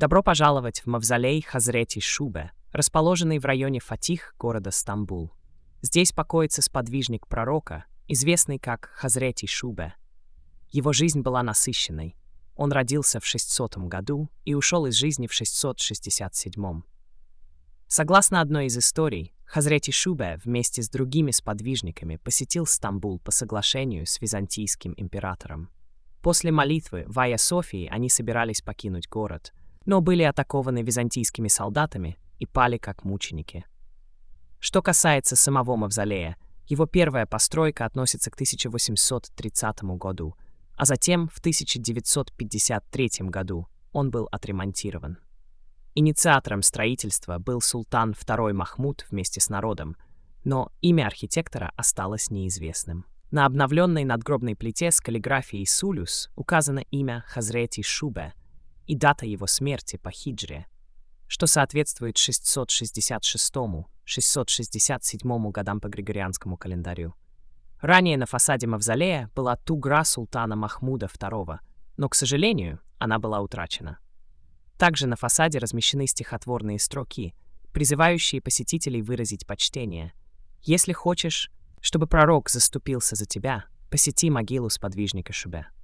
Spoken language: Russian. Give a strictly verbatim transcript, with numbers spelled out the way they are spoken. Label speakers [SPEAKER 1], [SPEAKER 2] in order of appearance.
[SPEAKER 1] Добро пожаловать в мавзолей Хазрети Шубе, расположенный в районе Фатих города Стамбул. Здесь покоится сподвижник пророка, известный как Хазрети Шубе. Его жизнь была насыщенной. Он родился в шестисотом году и ушел из жизни в шестьсот шестьдесят седьмом. Согласно одной из историй, Хазрети Шубе вместе с другими сподвижниками посетил Стамбул по соглашению с византийским императором. После молитвы в Айя Софии они собирались покинуть город, но были атакованы византийскими солдатами и пали как мученики. Что касается самого мавзолея, его первая постройка относится к тысяча восемьсот тридцатому году, а затем в тысяча девятьсот пятьдесят третьем году он был отремонтирован. Инициатором строительства был султан второй Махмуд вместе с народом, но имя архитектора осталось неизвестным. На обновленной надгробной плите с каллиграфией Сулюс указано имя Хазрети Шубе и дата его смерти по хиджре, что соответствует шестьсот шестьдесят шестому — шестьсот шестьдесят седьмому годам по Григорианскому календарю. Ранее на фасаде мавзолея была тугра султана Махмуда второго, но, к сожалению, она была утрачена. Также на фасаде размещены стихотворные строки, призывающие посетителей выразить почтение. «Если хочешь, чтобы пророк заступился за тебя, посети могилу сподвижника Шубе».